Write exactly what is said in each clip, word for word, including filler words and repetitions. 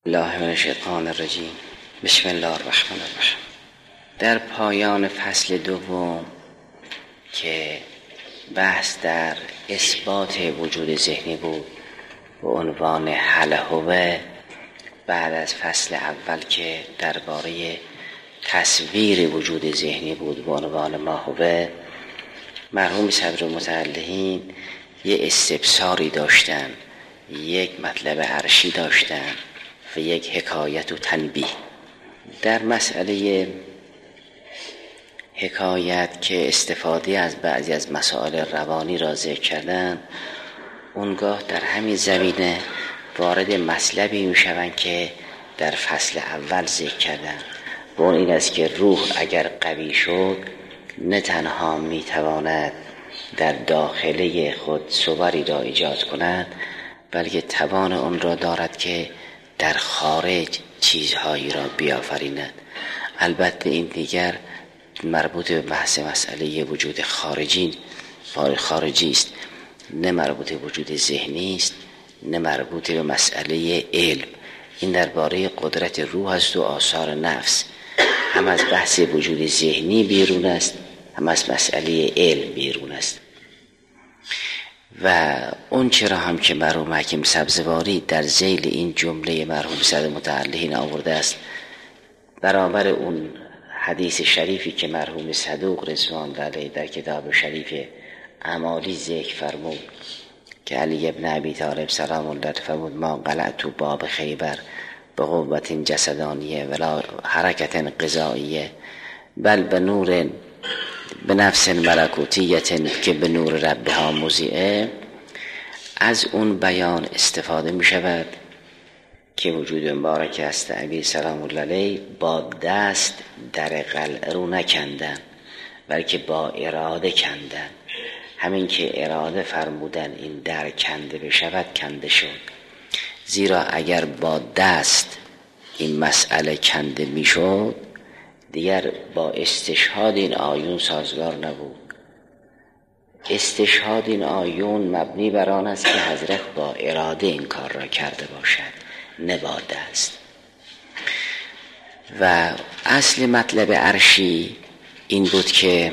الله من الشیطان الرجیم. بسم الله الرحمن الرحیم. در پایان فصل دوم که بحث در اثبات وجود ذهنی بود به عنوان حل هوه، بعد از فصل اول که درباره تصویر وجود ذهنی بود به عنوان ما هوه، مرحوم صدرالمتعلقین یه استفساری داشتن، یک مطلب عرشی داشتن و یک حکایت و تنبیه. در مسئله حکایت که استفاده از بعضی از مسائل روانی را ذکر کردن، اونگاه در همین زمینه وارد مطلبی میشوند که در فصل اول ذکر کردن، و اون این است که روح اگر قوی شد نه تنها میتواند در داخله خود صوری را ایجاد کند، بلکه توان اون را دارد که در خارج چیزهایی را بیافریند. البته این دیگر مربوط به بحث مسئله وجود خارجی خارجی است، نه مربوط به وجود ذهنی است، نه مربوط به مسئله علم. این درباره قدرت روح است و آثار نفس، هم از بحث وجود ذهنی بیرون است، هم از مسئله علم بیرون است. و اون چرا هم که مرحوم حکیم سبزواری در ذیل این جمله مرحوم صدرالمتعلقین آورده است، برابر اون حدیث شریفی که مرحوم صدوق رضوان الله علیه در کتاب شریف اعمالی ذکر فرمود که علی ابن ابی طالب سلام الله فرمود: ما قلعت باب خیبر به قوت جسدانیه ولا حرکت قضائیه بل به نور به نفس ملکوتیت که به نور ربها مضیئه. از اون بیان استفاده می شود که وجود مبارک است ابی سلام الله علیه با دست در قلعه رو نکندن، بلکه با اراده کندن. همین که اراده فرمودن این در کنده بشود کنده شد، زیرا اگر با دست این مسئله کنده می شد دیگر با استشهاد این آیون سازگار نبود. استشهاد این آیون مبنی بر آن است که حضرت با اراده این کار را کرده باشد، نه با دست. و اصل مطلب عرشی این بود که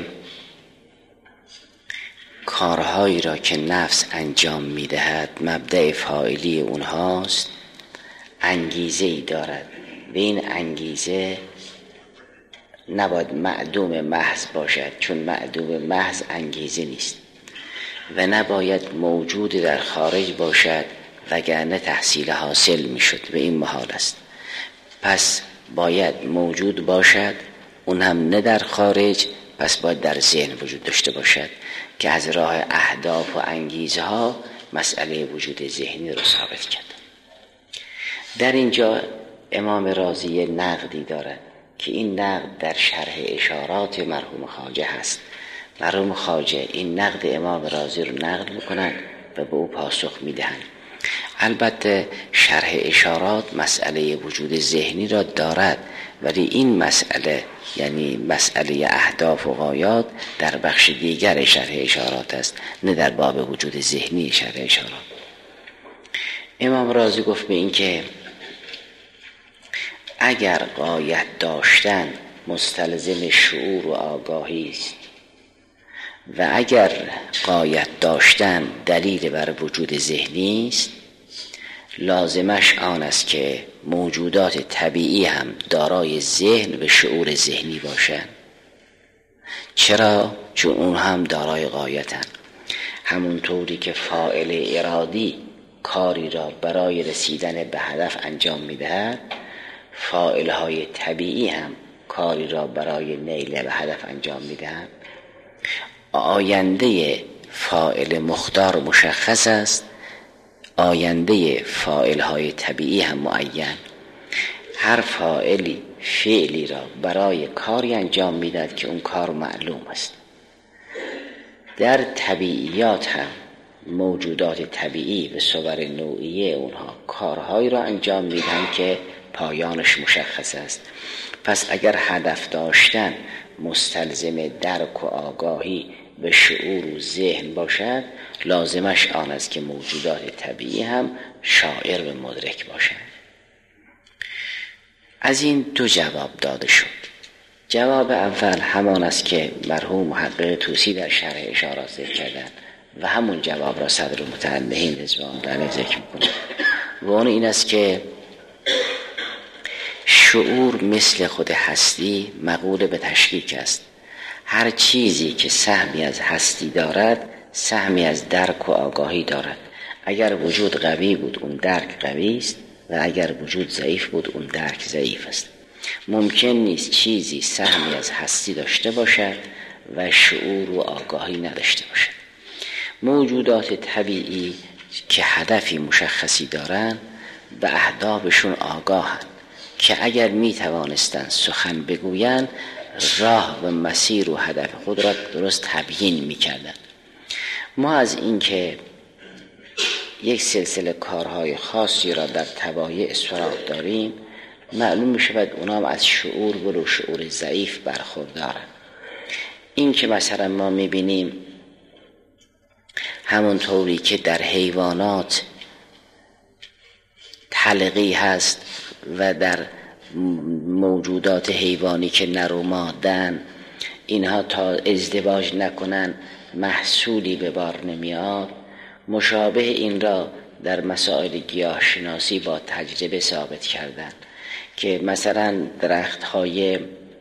کارهایی را که نفس انجام میدهد مبدأ فاعلی اونهاست، انگیزه ای دارد و این انگیزه نباید معدوم محض باشد، چون معدوم محض انگیزه نیست، و نباید موجود در خارج باشد وگرنه تحصیل حاصل میشد و این محال است. پس باید موجود باشد، اون هم نه در خارج، پس باید در ذهن وجود داشته باشد که از راه اهداف و انگیزه ها مسئله وجود ذهنی رو ثابت کرد. در اینجا امام رازی نقدی دارد که این نقد در شرح اشارات مرحوم خواجه هست. مرحوم خواجه این نقد امام رازی رو نقد میکنند و به او پاسخ میدهند. البته شرح اشارات مسئله وجود ذهنی را دارد، ولی این مسئله یعنی مسئله اهداف و غایات در بخش دیگر شرح اشارات است، نه در باب وجود ذهنی شرح اشارات. امام رازی گفت به این که اگر غایت داشتن مستلزم شعور و آگاهی است و اگر غایت داشتن دلیل بر وجود ذهنی است، لازمش آن است که موجودات طبیعی هم دارای ذهن و شعور ذهنی باشند. چرا؟ چون اون هم دارای غایتند. همونطوری که فاعل ارادی کاری را برای رسیدن به هدف انجام میدهد، فاعل‌های طبیعی هم کاری را برای نیل به هدف انجام میدهند. آینده فاعل مختار مشخص است، آینده فاعل‌های طبیعی هم معین. هر فاعلی فعلی را برای کاری انجام میدهد که اون کار معلوم است. در طبیعیات هم موجودات طبیعی به صور نوعیه اونها کارهایی را انجام میدهند که پایانش مشخص است. پس اگر هدف داشتن مستلزم درک و آگاهی به شعور و ذهن باشد، لازمش آن است که موجودات طبیعی هم شاعر و مدرک باشند. از این دو جواب داده شد. جواب اول همان است که مرحوم محقق طوسی در شرح اشارات ذکر کردند و همون جواب را صدر متنبهین رضوان الله علیه ذکر می‌کنه و اون این است که شعور مثل خود هستی مقول به تشکیک است. هر چیزی که سهمی از هستی دارد سهمی از درک و آگاهی دارد. اگر وجود قوی بود اون درک قوی است و اگر وجود ضعیف بود اون درک ضعیف است. ممکن نیست چیزی سهمی از هستی داشته باشد و شعور و آگاهی نداشته باشد. موجودات طبیعی که هدفی مشخصی دارند به اهدافشون آگاهند که اگر می توانستند سخن بگویند راه و مسیر و هدف خود را درست تبیین می کردند. ما از این که یک سلسله کارهای خاصی را در طبایع سراغ داریم معلوم می شود اونام از شعور ولو شعور ضعیف برخوردارند. این که مثلا ما می بینیم همونطوری که در حیوانات تلقی هست و در موجودات حیوانی که نر و ماده‌اند اینها تا ازدواج نکنن محصولی به بار نمیاد، مشابه این را در مسائل گیاهشناسی با تجربه ثابت کردن که مثلا درخت‌های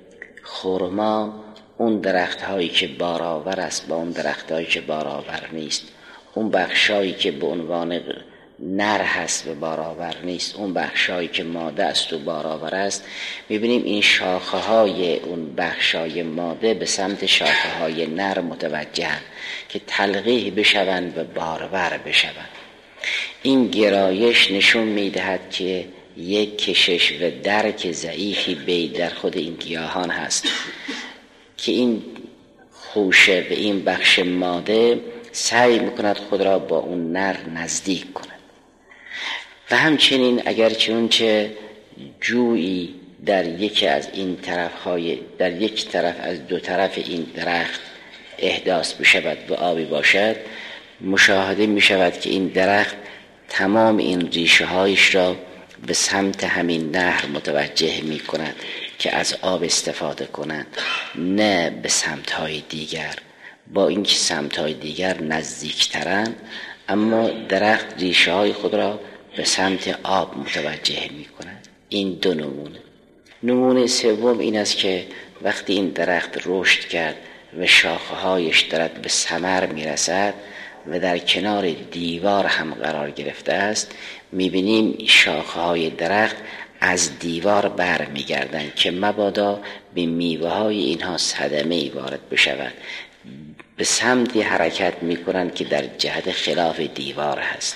خرما اون درخت‌هایی که بارآور است با اون درخت‌هایی که بارآور نیست، اون بخشایی که به عنوان نر هست و بارآور نیست، اون بخشایی که ماده است و بارآور است، می‌بینیم این شاخه‌های اون بخشای ماده به سمت شاخه‌های نر متوجهن که تلقیح بشوند و بارور بشوند. این گرایش نشون می‌دهد که یک کشش و درک ضعیفی بی در خود این گیاهان هست که این خوشه و این بخش ماده سعی می‌کند خود را با اون نر نزدیک کند. و همچنین اگر چنانچه جویی در یکی از این طرف‌های در یک طرف از دو طرف این درخت احداث بشود و آبی باشد، مشاهده می شود که این درخت تمام این ریشه هایش را به سمت همین نهر متوجه می کند که از آب استفاده کنند، نه به سمت های دیگر. با اینکه سمت های دیگر نزدیکترند اما درخت ریشه های خود را به سمت آب متوجه می کند. این دو نمونه. نمونه سوم این است که وقتی این درخت رشد کرد و شاخه‌هایش دارد به ثمر میرسد و در کنار دیوار هم قرار گرفته است، میبینیم شاخه‌های درخت از دیوار بر میگردند که مبادا به میوه‌های اینها صدمه‌ای وارد بشود. به سمتی حرکت میکنند که در جهت خلاف دیوار هست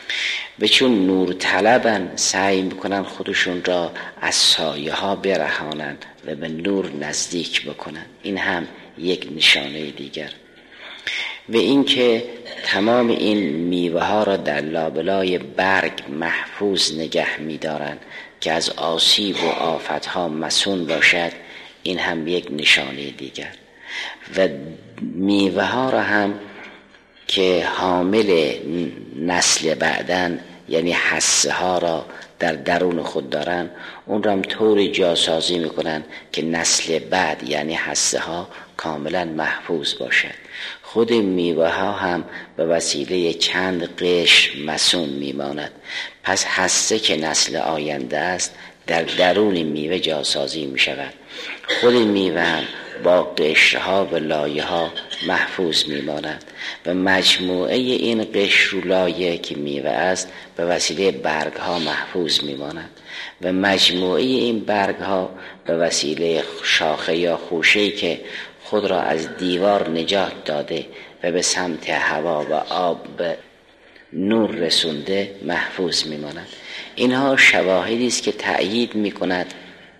و چون نور طلبن سعی میکنن خودشون را از سایه ها برهانند و به نور نزدیک بکنند. این هم یک نشانه دیگر. و اینکه تمام این میوه ها را در لابلای برگ محفوظ نگه میدارند که از آسیب و آفت ها مصون باشد، این هم یک نشانه دیگر. و میوه ها را هم که حامل نسل بعدن یعنی حسه ها را در درون خود دارن، اون را هم طوری جاسازی میکنن که نسل بعد یعنی حسه ها کاملا محفوظ باشد. خود میوه ها هم به وسیله چند قشر مصون میماند. پس حسه که نسل آینده است در درون میوه جاسازی میشود. خود میوه هم با قشرها و لایه ها محفوظ میماند و مجموعه این قشر و لایه که میوه است به وسیله برگ ها محفوظ میماند و مجموعه این برگ ها به وسیله شاخه یا خوشه که خود را از دیوار نجات داده و به سمت هوا و آب به نور رسونده محفوظ میماند. اینها شواهدی است که تأیید میکند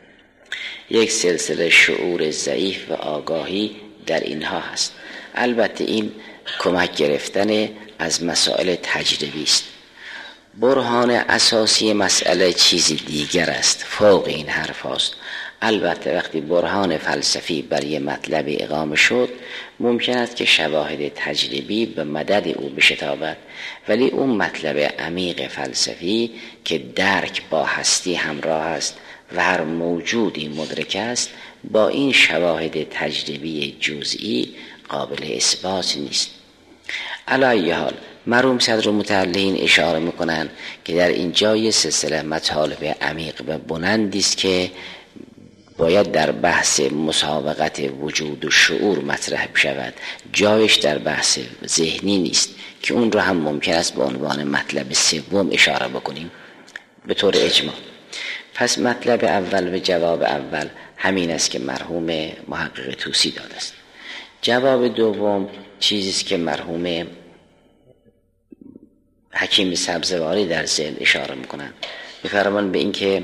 یک سلسله شعور ضعیف و آگاهی در اینها هست. البته این کمک گرفتن از مسائل تجربی است. برهان اساسی مسئله چیزی دیگر است، فوق این حرف است. البته وقتی برهان فلسفی بر یک مطلب اقامه شد ممکن است که شواهد تجربی به مدد او بشتابد، ولی اون مطلب عمیق فلسفی که درک با هستی همراه است و هر موجودی مدرک است با این شواهد تجربی جزئی قابل اثبات نیست. علی ای حال مرحوم صدر متعلین اشاره میکنند که در این جای سلسله مطالب عمیق و بلندی است که باید در بحث مسابقت وجود و شعور مطرح بشود. جایش در بحث ذهنی نیست که اون رو هم ممکن است به عنوان مطلب سوم اشاره بکنیم به طور اجماع. پس مطلب اول و جواب اول همین است که مرحوم محقق طوسی داده است. جواب دوم چیزی است که مرحوم حکیم سبزواری در ذهن اشاره میکنند. می‌فرمایند به این که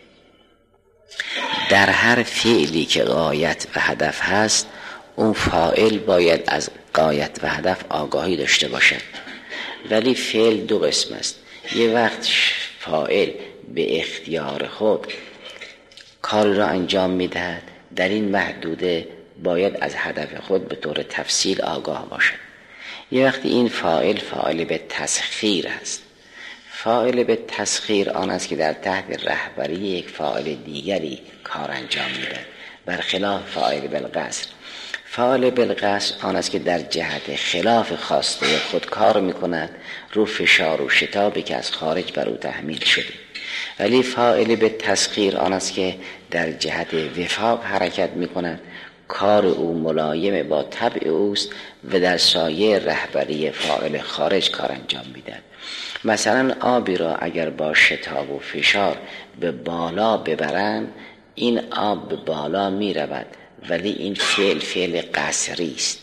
در هر فعلی که غایت و هدف هست اون فاعل باید از غایت و هدف آگاهی داشته باشد. ولی فعل دو قسم است. یه وقت فاعل به اختیار خود کار را انجام میدهد، در این محدوده باید از هدف خود به طور تفصیل آگاه باشد. یه وقتی این فاعل فاعل به تسخیر است. فاعل به تسخیر آن است که در تحت رهبری یک فاعل دیگری کار انجام میدهد، برخلاف فاعل بالقصر. فاعل بالقصر آن است که در جهت خلاف خواسته خود کار میکند، رو فشار و شتابی که از خارج بر او تحمیل شده. ولی فاعل به تسخیر آن است که در جهت وفاق حرکت میکند، کار او ملایم با طبع اوست و در سایه رهبری فاعل خارج کار انجام میدهد. مثلا آبی را اگر با شتاب و فشار به بالا ببرند، این آب به بالا می رود، ولی این فعل فعل قصری است.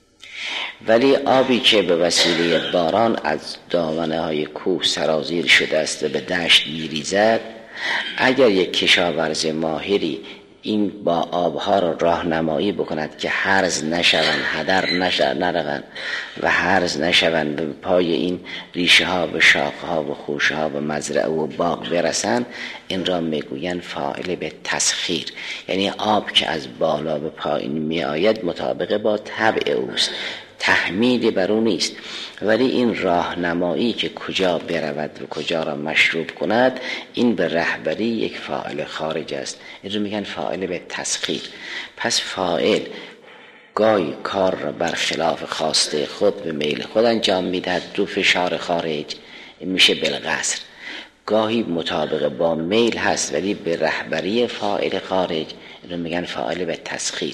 ولی آبی که به وسیله باران از دامنه های کوه سرازیر شده است و به دشت می ریزد، اگر یک کشاورز ماهری این با آبها را راهنمایی بکند که هرز نشوند، هدر نروند و هرز نشوند، به پای این ریشه ها و شاخه ها و خوشه ها و مزرعه و باغ برسند، این را میگویند فاعل به تسخیر. یعنی آب که از بالا به پایین می آید مطابق با طبع اوست، تحمیلی بر او نیست. ولی این راهنمایی که کجا برود و کجا را مشروب کند، این به رهبری یک فاعل خارج است. این رو میگن فاعل به تسخیر. پس فاعل گاهی کار را برخلاف خواسته خود به میل خود انجام میدهد، رو فشار خارج، این میشه بالقصر. گاهی مطابق با میل هست ولی به رهبری فاعل خارج، این رو میگن فاعل به تسخیر.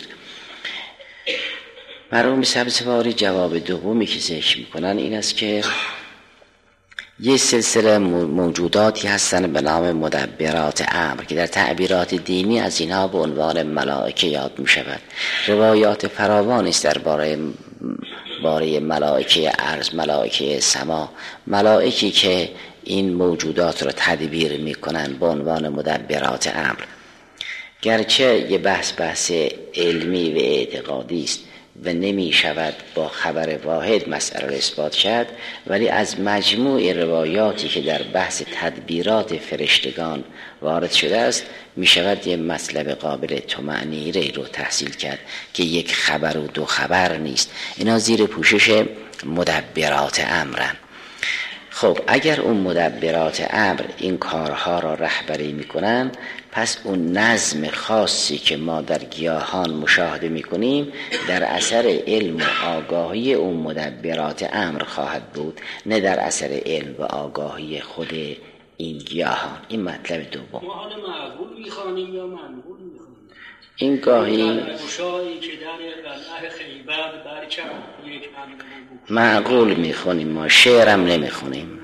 مرحوم سبزواری جواب دومی که ذکر میکنن این است که یه سلسله موجوداتی هستن به نام مدبرات امر که در تعبیرات دینی از اینها به عنوان ملائکه یاد میشود. روایات فراوانی است درباره باره ملائکه ارض، ملائکه سما، ملائکی که این موجودات را تدبیر میکنن به عنوان مدبرات امر. گرچه یه بحث بحث علمی و اعتقادی است و نمی شود با خبر واحد مسئله را اثبات کرد، ولی از مجموع روایاتی که در بحث تدبیرات فرشتگان وارد شده است می شود یه مطلب قابل طمأنینه رو تحصیل کرد که یک خبر و دو خبر نیست. اینا زیر پوشش مدبرات امرن. خب اگر اون مدبرات امر این کارها را رهبری میکنن، پس اون نظم خاصی که ما در گیاهان مشاهده میکنیم در اثر علم و آگاهی اون مدبرات امر خواهد بود، نه در اثر علم و آگاهی خود این گیاهان. این مطلب دوم. ما حالا معقول میخوانیم یا منقول میخوانیم؟ این گاهی گوشایی که در قلعه خیبر برچم یک امر معقول میخونیم، ما شعرم نمیخونیم.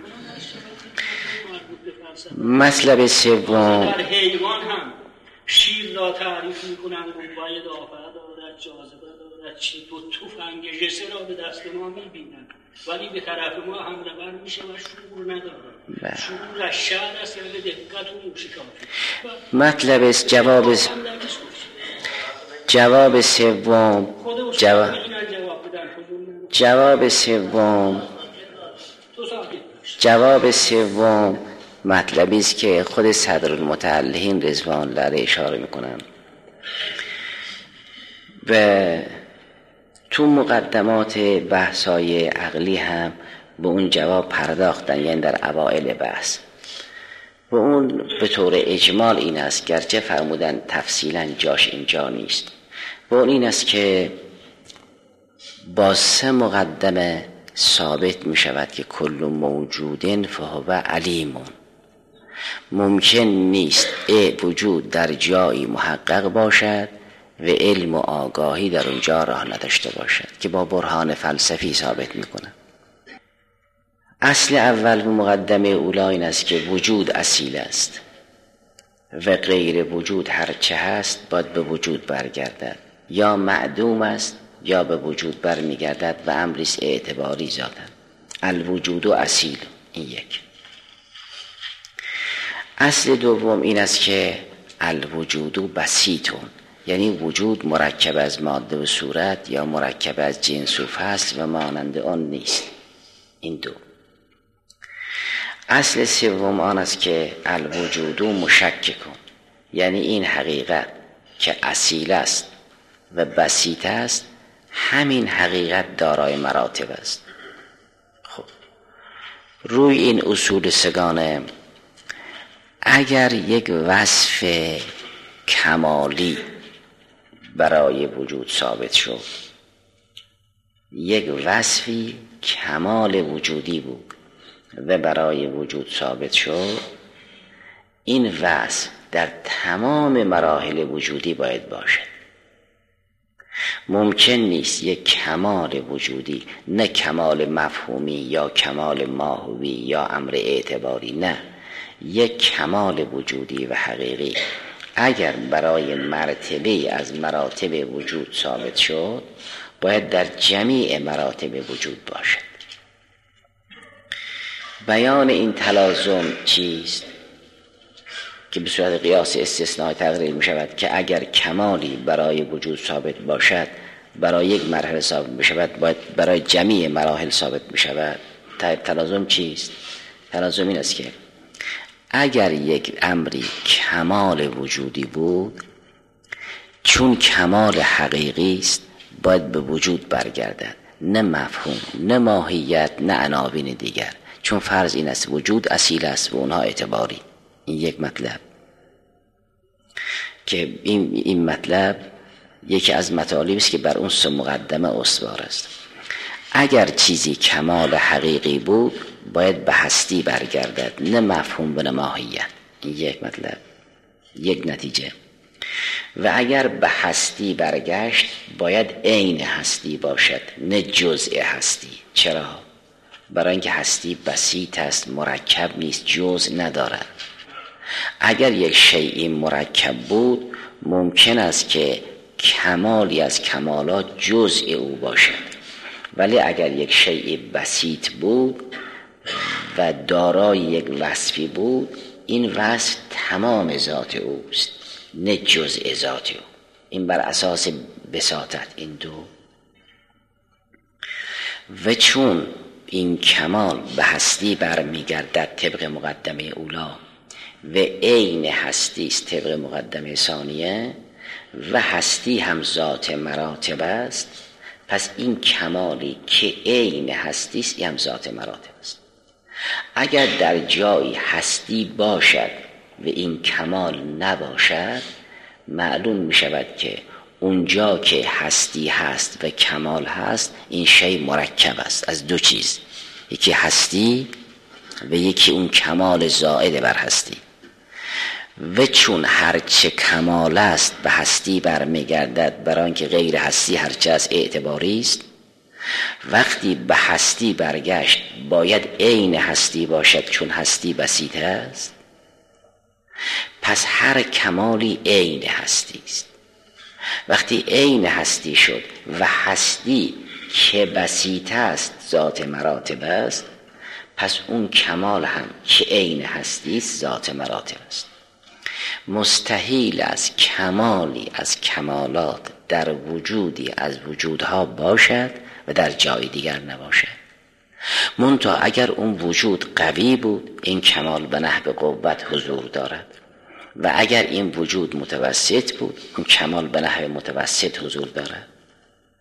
مطلب سوم، در حیوان هم شیر را تعریف میکنند، قوای دافع دارد، جاذبه دارد، چه دو تفنگ جسه را به دست ما میبینند، ولی به طرف ما هم ربر میشه و شعور ندارد. شعور از شعر است یا به دقت و موشکافی. مطلب جواب جواب سوم جواب جواب سوم جواب سوم مطلبی است که خود صدرالمتعلین رضوان الله علیه اشاره میکنن و تو مقدمات بحث‌های عقلی هم به اون جواب پرداختن، یعنی در اوائل بحث. و اون به طور اجمال این است، گرچه فرمودن تفصیلا جاش اینجا نیست، و اون این است که با سه مقدمه ثابت می شود که کل موجودن فهو علیمون. ممکن نیست ای وجود در جایی محقق باشد و علم و آگاهی در اونجا راه نداشته باشد، که با برهان فلسفی ثابت می کنند. اصل اول و مقدمه اولا این است که وجود اصیل است و غیر وجود هرچه هست باید به وجود برگردد، یا معدوم است یا به وجود برمیگردد و امریس اعتباری ذاتاً. الوجود اصیل، این یک. اصل دوم این است که الوجود بسیطون، یعنی وجود مرکب از ماده و صورت یا مرکب از جنس و فصل و مانند آن نیست. این دو. اصل سوم آن است که الوجود مشککون، یعنی این حقیقت که اصیل است و بسیط است، همین حقیقت دارای مراتب است. خب روی این اصول سگانه اگر یک وصف کمالی برای وجود ثابت شد، یک وصفی کمال وجودی بود و برای وجود ثابت شد، این وصف در تمام مراحل وجودی باید باشد. ممکن نیست یک کمال وجودی، نه کمال مفهومی یا کمال ماهوی یا امر اعتباری، نه، یک کمال وجودی و حقیقی اگر برای مرتبه از مراتب وجود ثابت شد، باید در جمیع مراتب وجود باشد. بیان این تلازم چیست؟ که به صورت قیاس استثناء تقریر می شود که اگر کمالی برای وجود ثابت باشد، برای یک مرحله ثابت می شود، باید برای جمیع مراحل ثابت می شود. تلازم چیست؟ تلازم این است که اگر یک امری کمال وجودی بود، چون کمال حقیقی است باید به وجود برگردد، نه مفهوم، نه ماهیت، نه عناوین دیگر، چون فرض این است وجود اصیل است و اونها اعتباری. این یک مطلب که این, این مطلب یکی از مطالبی است که بر اون سه مقدمه استوار است. اگر چیزی کمال حقیقی بود باید به هستی برگردد، نه مفهوم و نه ماهیت. این یک مطلب، یک نتیجه. و اگر به هستی برگشت باید عین هستی باشد، نه جزء هستی. چرا؟ برای اینکه هستی بسیط است، مرکب نیست، جزء ندارد. اگر یک شیئی مرکب بود ممکن است که کمالی از کمالات جزء او باشد، ولی اگر یک شیء بسیط بود و دارای یک وصفی بود، این وصف تمام ذات اوست، نه جزء ذات او. این بر اساس بساطت این دو. و چون این کمال به هستی برمیگردد طبق مقدمه اولا و عین هستی است طبق مقدمه ثانیه، و هستی هم ذات مراتب است، پس این کمالی که عین هستی است هم ذات مراتب است. اگر در جایی هستی باشد و این کمال نباشد، معلوم می شود که اونجا که هستی هست و کمال هست، این شی مرکب است از دو چیز، یکی هستی و یکی اون کمال زائد بر هستی. و چون هرچه کمال است به هستی برمیگردد، برای اینکه غیر هستی هرچه از اعتباری است، وقتی به هستی برگشت باید عین هستی باشد، چون هستی بسیط است. پس هر کمالی عین هستی است. وقتی عین هستی شد و هستی که بسیط است ذات مراتب است، پس اون کمال هم که عین هستی است ذات مراتب است. مستحیل است کمالی از کمالات در وجودی از وجودها باشد و در جای دیگر نباشد. منتها اگر اون وجود قوی بود، این کمال به نحو قوت حضور دارد، و اگر این وجود متوسط بود، اون کمال به نحو متوسط حضور دارد.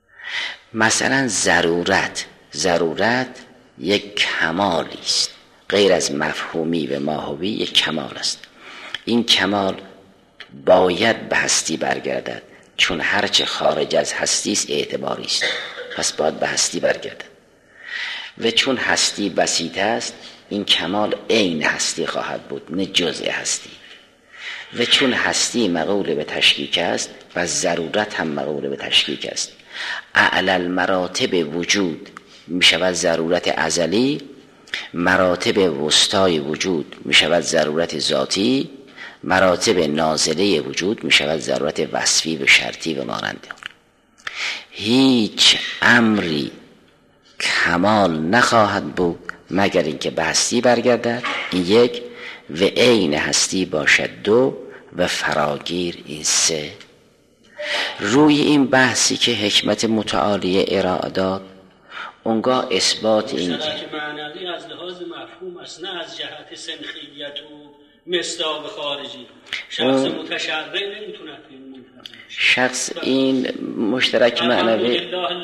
مثلا ضرورت ضرورت یک کمالی است، غیر از مفهومی و ماهوی یک کمال است. این کمال باید به هستی برگردد، چون هرچه خارج از هستی است اعتباری است، پس باید به هستی برگردد. و چون هستی بسیط است، این کمال عین هستی خواهد بود نه جزء هستی. و چون هستی مقول به تشکیک است و ضرورت هم مقول به تشکیک است، اعلی المراتب وجود می شود ضرورت ازلی، مراتب وسطای وجود می شود ضرورت ذاتی، مراتب نازله وجود می شود ضرورت وصفی و شرطی و مانند. هیچ امری کمال نخواهد بود مگر اینکه به هستی برگردد، این یک، و عین هستی باشد دو، و فراگیر این سه. روی این بحثی که حکمت متعالی ارائه داد، اونگاه اثبات این که معنوی از لحاظ مفهوم است، نه از جهت سنخیت و مصداق خارجی. شخص متشرع نمیتونه شخص این مشترک معنوی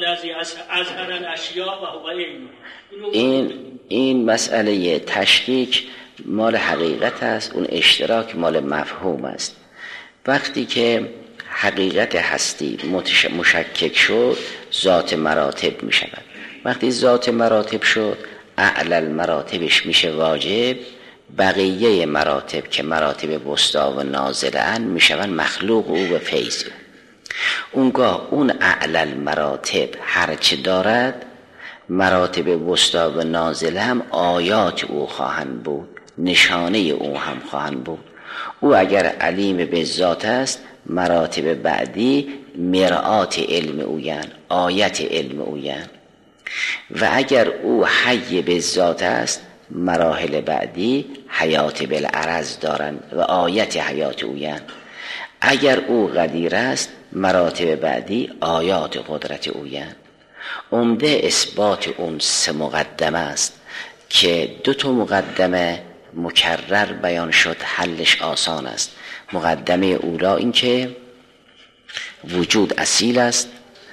این این مسئله تشکیک مال حقیقت است، اون اشتراک مال مفهوم است. وقتی که حقیقت هستی مشکک شد، ذات مراتب می شود. وقتی ذات مراتب شد، اعلی مراتبش میشه واجب، بقیه مراتب که مراتب وسطا و نازله ان می شود مخلوق او و فیض. اونگاه اون اعلی مراتب هرچه دارد، مراتب وسطا و نازله هم آیات او خواهند بود، نشانه او هم خواهند بود. او اگر علیم به ذات است، مراتب بعدی مرآت علم اوین، آیت علم اوین. و اگر او حی به ذات است، مراحل بعدی حیات بالعرض دارند و آیت حیات اوین. اگر او قدیر است، مراتب بعدی آیات قدرت اوین. عمده اثبات اون سه مقدمه است که دو تا مقدمه مکرر بیان شد، حلش آسان است. مقدمه اولا این که وجود اصیل است،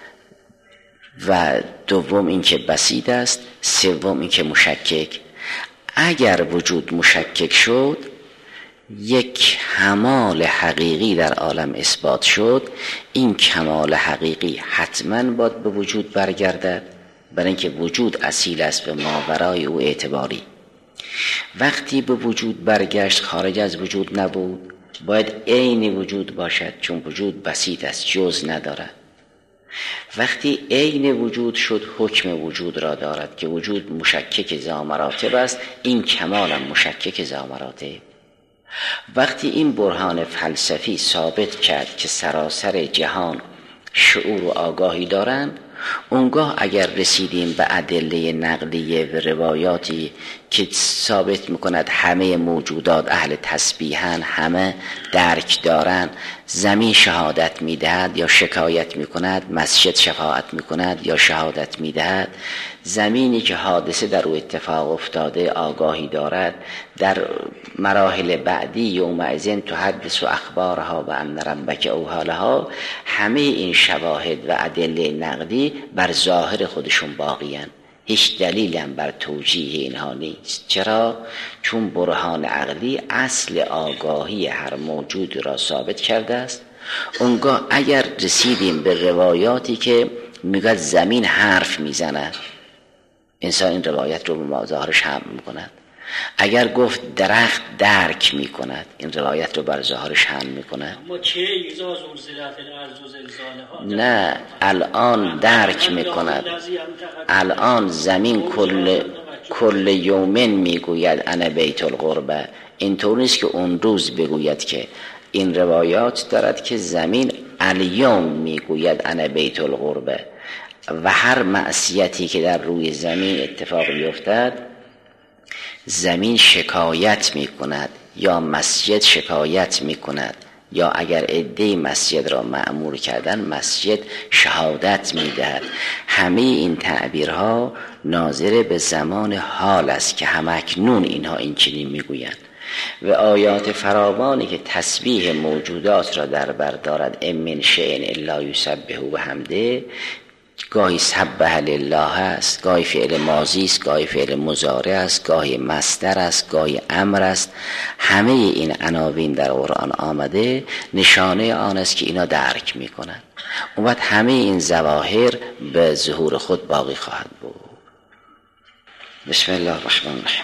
و دوم این که بسیط است، سوم این که مشکک. اگر وجود مشکک شد، یک کمال حقیقی در عالم اثبات شد. این کمال حقیقی حتما باید به وجود برگردد، برای اینکه وجود اصیل است و ماورای او اعتباری. وقتی به وجود برگشت، خارج از وجود نبود، باید عین وجود باشد، چون وجود بسیط است، جز ندارد. وقتی عین وجود شد، حکم وجود را دارد که وجود مشکک ذا مراتب است، این کمال هم مشکک ذا مراتب. وقتی این برهان فلسفی ثابت کرد که سراسر جهان شعور و آگاهی دارند، اونگاه اگر رسیدیم به ادله نقلیه و روایاتی که ثابت میکند همه موجودات اهل تسبیحن، همه درک دارن، زمین شهادت میدهد یا شکایت میکند، مسجد شفاعت میکند یا شهادت میدهد، زمینی که حادثه در او اتفاق افتاده آگاهی دارد، در مراحل بعدی یومئذ تحدث اخبارها و ان ربک اوحی لها، همه این شواهد و ادله نقلی بر ظاهر خودشون باقیان، هیچ دلیلی هم بر توجیه اینها نیست. چرا؟ چون برهان عقلی اصل آگاهی هر موجود را ثابت کرده است. اونگاه اگر رسیدیم به روایاتی که میگه زمین حرف میزند، انسان این روایت رو به ظاهرش حمل میکند. اگر گفت درخت درک میکند، این روایت رو بر ظاهرش حمل میکند. اما چه ایزا زلزلت الارض و زلزالها؟ نه، الان درک میکند. الان زمین کل کل یومن میگوید انا بیت القربه. اینطور نیست که اون روز بگوید، که این روایات دارد که زمین الیوم میگوید انا بیت القربه، و هر معصیتی که در روی زمین اتفاق بیفتد، زمین شکایت می کند یا مسجد شکایت می کند، یا اگر عده مسجد را مأمور کردن، مسجد شهادت می دهد. همه این تعبیرها ناظر به زمان حال است که همکنون اینها این چنین می گویند. و آیات فراوانی که تسبیح موجودات را در بر دارد، ام من شیء الا یسبح بحمده، گاهی سبح لله است، گاهی فعل ماضی است، گاهی فعل مضارع است، گاهی مصدر است، گاهی امر است. همه این عناوین در قرآن آمده نشانه آن است که اینا درک میکنن. اون وقت همه این ظواهر به ظهور خود باقی خواهد بود. بسم الله الرحمن الرحیم.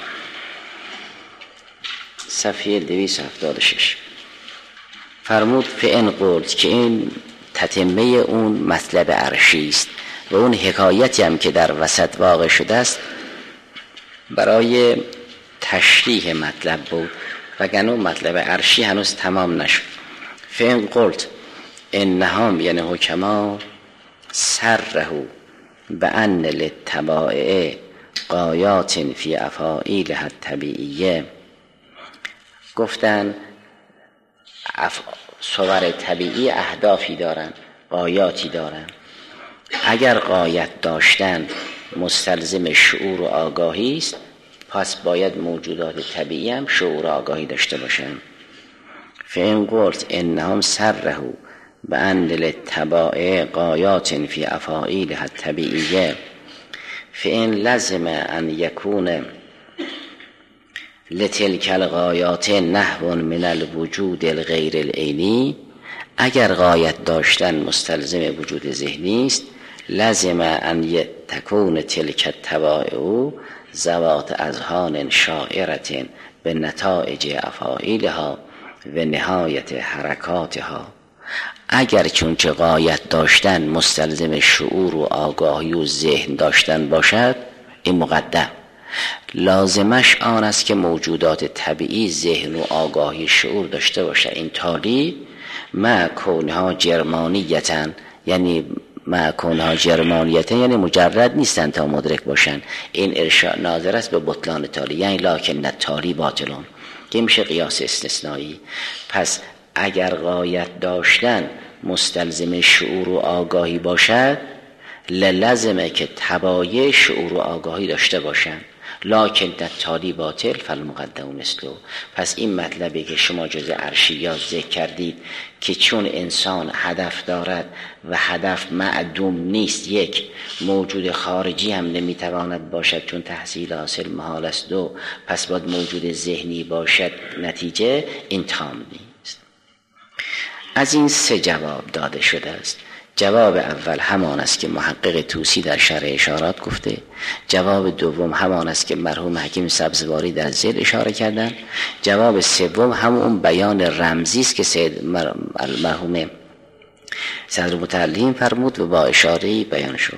صفحه دویست و هفتاد و شش فرمود فإن قلت، که این تتمه اون مطلب عرشی است و اون حکایتی هم که در وسط واقع شده است برای تشریح مطلب بود وگرنه مطلب عرشی هنوز تمام نشد. فإن قلت انهم یعنی حکما سرهو بأن للطبائع غایات فی افاعیلها الطبیعیه، گفتن اف... صور طبیعی اهدافی دارن، غایاتی دارن. اگر غایت داشتن مستلزم شعور و آگاهی است، پس باید موجودات طبیعی هم شعور و آگاهی داشته باشن. فإن قلت انهم سرهو بأن للطبائع غایات فی افاعیلها الطبیعیه فإن لزم ان یکون لتلک الغایات نحو من الوجود الغیر العینی، اگر غایت داشتن مستلزم وجود ذهنی است، لازم ان تکون تلک الطبائع ذوات اذهان شاعرة به نتایج افاعیلها و نهایت حرکاتها. اگر چونچه غایت داشتن مستلزم شعور و آگاهی و ذهن داشتن باشد، این مقدم لازمش آن است که موجودات طبیعی ذهن و آگاهی شعور داشته باشه. این تالی مع کونها جرمانیتن، یعنی مع کونها جرمانیتن یعنی مجرد نیستن تا مدرک باشن. این ارشاد ناظر است به بطلان تالی، یعنی لکن تالی باطلون، که میشه قیاس استثنایی. پس اگر غایت داشتن مستلزم شعور و آگاهی باشد، لازمه که طبایع شعور و آگاهی داشته باشن. لکن در تالی باطل فالمقدم مثلو. پس این مطلبی که شما جز عرشیات ذکر کردید که چون انسان هدف دارد و هدف معدوم نیست، یک موجود خارجی هم نمیتواند باشد چون تحصیل حاصل محال است، دو پس باید موجود ذهنی باشد، نتیجه این تام نیست. از این سه جواب داده شده است. جواب اول همان است که محقق طوسی در شرح اشارات گفته. جواب دوم همان است که مرحوم حکیم سبزواری در ذیل اشاره کردن. جواب سوم همون بیان رمزی است که سید مرحوم صدر متعلیم فرمود و با اشاره‌ای بیان شد.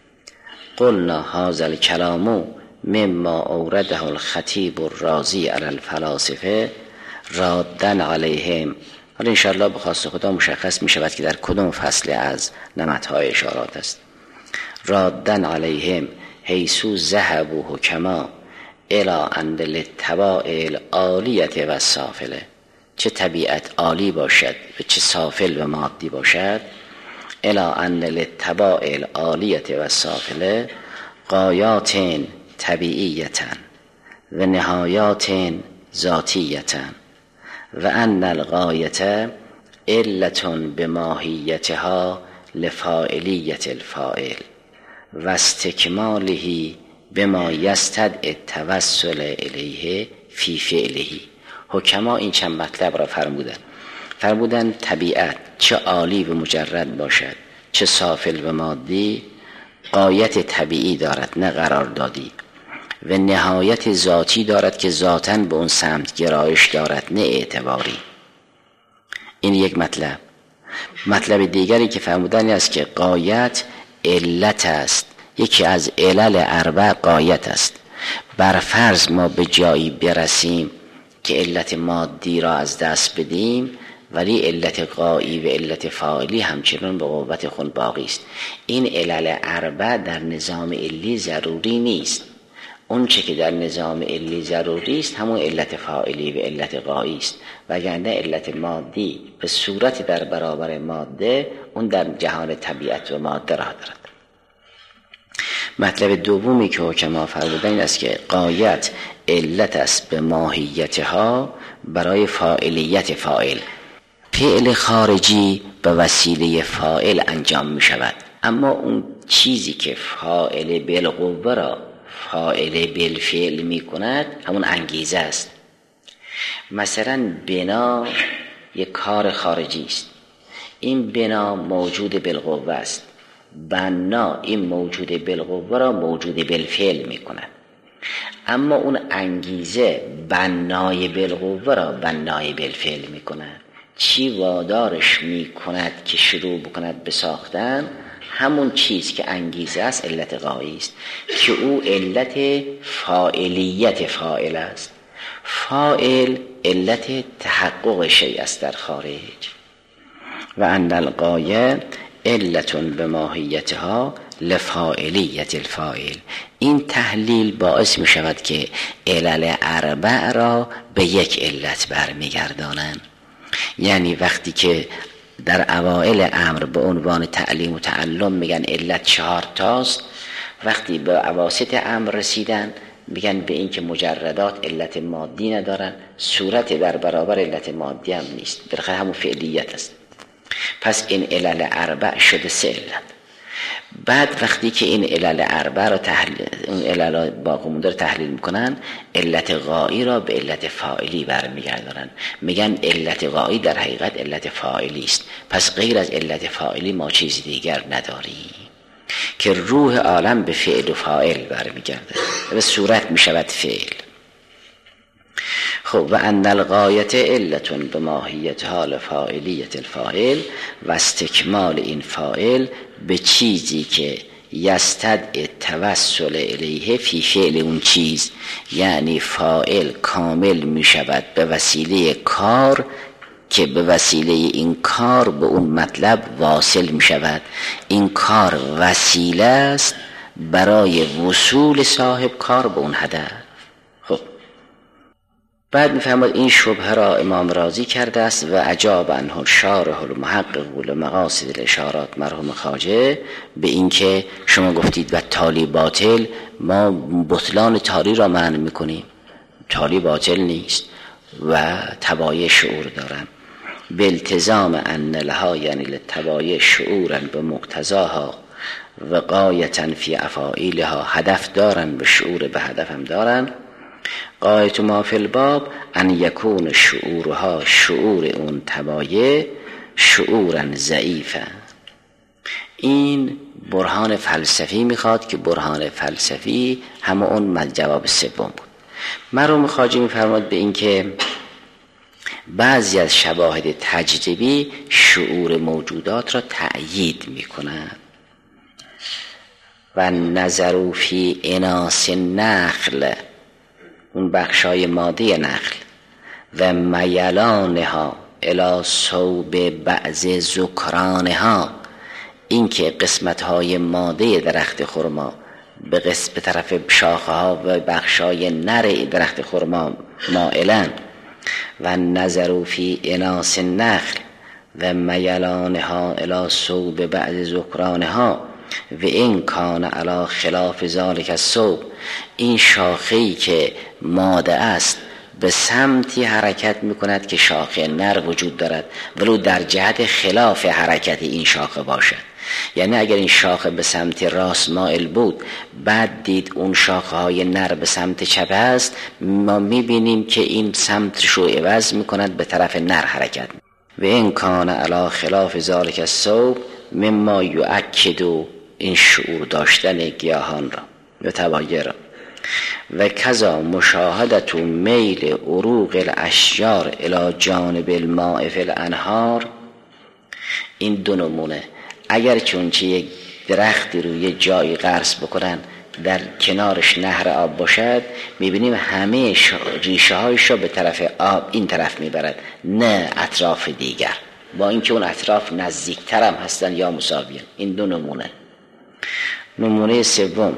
قلنا هذا الكلام مما اورده الخطیب الرازی علی الفلاسفه رادن علیهم. حالا انشاءالله به خواست خدا مشخص می شود که در کدام فصل از نمطهای اشارات است. رادن علیهم حیثو ذهبوا حکما الی ان للطبائع العالیة و السافله، چه طبیعت عالی باشد و چه سافل و مادی باشد. الی ان للطبائع العالیة و السافله غایات طبیعیة و نهایات ذاتیة و ان الغایة علة بماهیتها لفاعلیت الفاعل و استکماله بما یستدعی التوسل الیه فی فعله. حکما این چند مطلب را فرمودن. فرمودن طبیعت چه عالی و مجرد باشد چه سافل و مادی، غایت طبیعی دارد نه قراردادی، و نهایت ذاتی دارد که ذاتاً به اون سمت گرایش دارد نه اعتباری. این یک مطلب. مطلب دیگری که فرمودن است که غایت علت است، یکی از علل اربع غایت است. بر فرض ما به جایی برسیم که علت مادی را از دست بدیم، ولی علت غایی و علت فاعلی همچنان به قوت خود باقی است. این علل اربع در نظام علی ضروری نیست. اون چه که در نظام علی ضروری است همون علت فاعلی و علت غایی است، وگرنه علت مادی به صورت در برابر ماده اون در جهان طبیعت و ماده راه دارد. مطلب دومی که حکما فرمودن این است که غایت علت است به ماهیتها برای فاعلیت فاعل. فعل خارجی به وسیله فاعل انجام می شود. اما اون چیزی که فاعل بالقوه را فاعل بالفعل می کند همون انگیزه است. مثلا بنا یک کار خارجی است، این بنا موجود بالقوه است، بنا این موجود بالقوه را موجود بالفعل می کند. اما اون انگیزه بنای بالقوه را بنای بالفعل می کند. چی وادارش می کند که شروع بکند به ساختن؟ همون چیز که انگیزه است علت غایی است که او علت فاعلیت فاعل است. فاعل علت تحقق شیء است در خارج. و ان الغایه علت بماهیتها لفاعلیت الفاعل. این تحلیل باعث می شود که علل اربع را به یک علت برمیگردانند. یعنی وقتی که در اوائل امر به عنوان تعلیم و تعلم میگن علت چهار تاست، وقتی به اواسط امر رسیدن میگن به این که مجردات علت مادی ندارن، صورت در برابر علت مادی هم نیست، بالاخره همون فعلیت است. پس این علل اربع شده سه علت. بعد وقتی که این علل اربع را تحلیل، اون علل باقی مونده را تحلیل میکنن، علت غایی را به علت فاعلی برمیگردانن، میگن علت غایی در حقیقت علت فاعلی است. پس غیر از علت فاعلی ما چیزی دیگر نداریم، که روح عالم به فعل و فاعل برمیگرده، به صورت میشود فعل. خب و ان الغایت علت بماهیتها لفاعلیت الفاعل، و استکمال این فاعل به چیزی که یستدعی توسل الیه فی فعل اون چیز، یعنی فاعل کامل می شود به وسیله کار که به وسیله این کار به اون مطلب واصل می شود. این کار وسیله است برای وصول صاحب کار به اون هدف. خب بعد می‌فرماید این شبهه را امام رازی کرده است و اجاب عنه الشارح المحقق لمقاصد الاشارات مرحوم خواجه، به اینکه شما گفتید و تالی باطل، ما بطلان تالی را معنی میکنیم، تالی باطل نیست و تبایع شعور دارن. به التزام ان لها، یعنی لتبایع شعورا به مقتضاها و غایتا فی افاعیلها، هدف دارن، به شعور به هدف هم دارن. غایت ما فی الباب ان یکون شعورها، شعور اون تبایع، شعورا ضعیفا. این برهان فلسفی میخواد که برهان فلسفی همه اون جواب سوم بود. مرحوم خواجه میفرماد به این که بعضی از شواهد تجربی شعور موجودات را تأیید میکنند. و نظروا فی اناس نخل، اون بخشای ماده نخل، و میلانها الی صوب بعض ذکرانها، این که قسمت‌های ماده درخت خرما به قسم به طرف شاخه ها و بخشای نر درخت خرما مائلن. و نظروا فی اناس النخل و میلانها الی صوب بعض ذکرانها و این کان علی خلاف ذالک الصوب، این شاخه‌ای که ماده است به سمتی حرکت میکند که شاخه نر وجود دارد، ولو در جهت خلاف حرکت این شاخه باشد. یعنی اگر این شاخه به سمت راست مائل بود، بعد دید اون شاخه های نر به سمت چپ است، ما میبینیم که این سمت رو عوض میکند، به طرف نر حرکت. و این کان علی خلاف ذالک الصوب مما یؤکد، این شعور داشتن گیاهان را و تبایع را. و کذا مشاهدت میل عروق الاشجار الی جانب الماء فی الانهار. این دو نمونه، اگر چونچه یک درختی رو یه جایی غرس بکنن در کنارش نهر آب باشد، میبینیم همه ریشه هایش را به طرف آب این طرف میبرد، نه اطراف دیگر، با اینکه اون اطراف نزدیکتر هم هستن یا مساویان. این دو نمونه. نمونه سوم،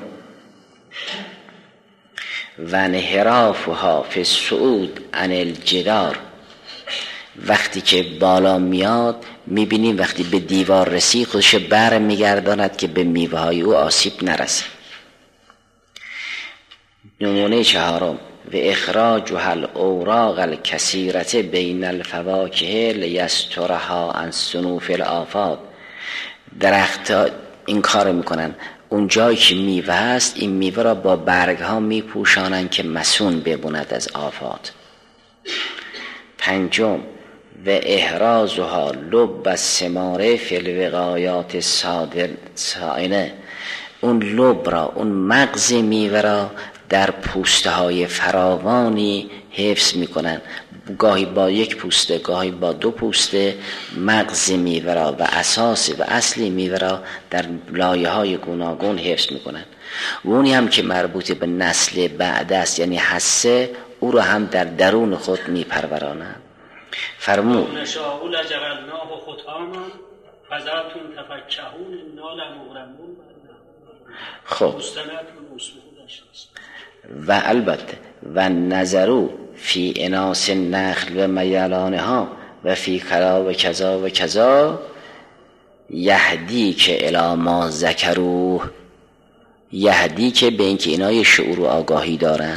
و انحرافها فی الصعود عن الجدار، وقتی که بالا میاد میبینیم وقتی به دیوار رسید خودش بر میگرداند که به میوه های او آسیب نرسد. نمونه چهارم، و اخراجها الاوراق الکثیرة بین الفواکه لیسترها عن صنوف الآفات، درخت این کار میکنن. اون جایی که میوه هست این میوه را با برگ ها میپوشانن که مسون ببوند از آفات. پنجم و احرازها لب الثمار فی الوقایات سائنه، اون لب را، اون مغز میوه را در پوسته های فراوانی حفظ میکنن، گاهی با یک پوسته گاهی با دو پوسته مغز میوه را و اساس و اصلی میوه را در لایه های گوناگون حفظ میکنن. و اونی هم که مربوط به نسل بعد است یعنی حسه، او را هم در درون خود میپرورانند. فرمود نشاء لجعلناه ختاما فذرتم تفکهون انا لمغرمون. خب و البته و نظرو فی اناس نخل و میلانه ها و فی کلا و کذا و کذا یهدی که الی ما ذکروه، یهدی که به اینکه اینا شعور و آگاهی دارن.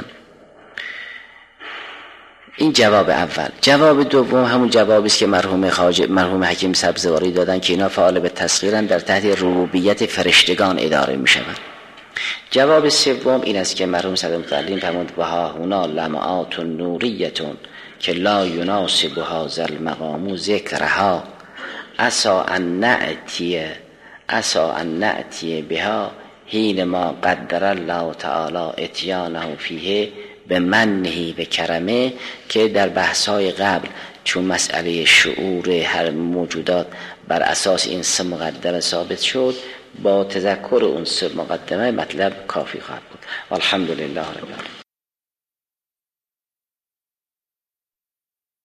این جواب اول. جواب دوم همون جوابی است که مرحوم خواجه مرحوم حکیم سبزواری دادن که اینا فعال به تسخیرن، در تحت ربوبیت فرشتگان اداره می شوند. جواب سوم این است که مرحوم صدر متعلم فرمود و ها هنا لمعات نوریتون که لا یناسب هذا المقام ذکرها عسا ان نأتی عسا ان نأتی بها حین ما قدر الله تعالی اتیانه فیه به منه به کرمه، که در بحث‌های قبل چون مسئله شعور هر موجودات بر اساس این سه مقدمه ثابت شد، با تذکر اون سه مقدمه مطلب کافی خواهد بود. الحمدلله رب العالمین.